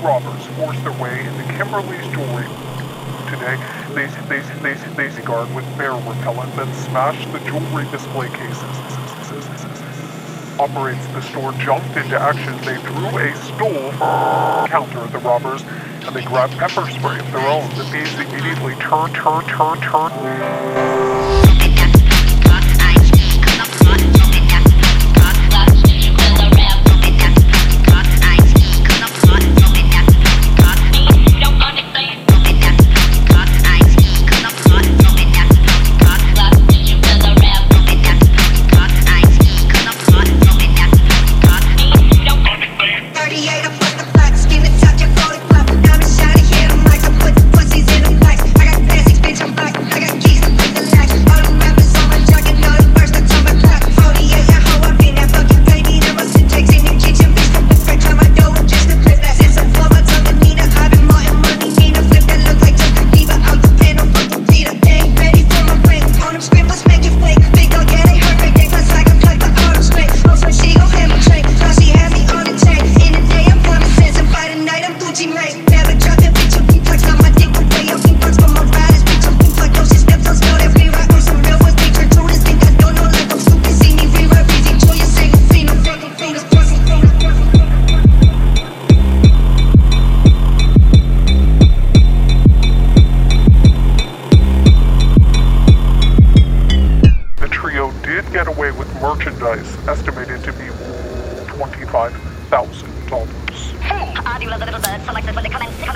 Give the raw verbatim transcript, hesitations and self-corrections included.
robbers forced their way into Kimberly's jewelry. Today, they, they, they, they, they guard with bear repellent then smashed the jewelry display cases. Operates the store jumped into action. They threw a stool counter at the robbers, and they grabbed pepper spray of their own. The thieves immediately turned, turned, turned, turned. Get away with merchandise estimated to be twenty-five thousand dollars. Hey, are you a little bird selected when they come in?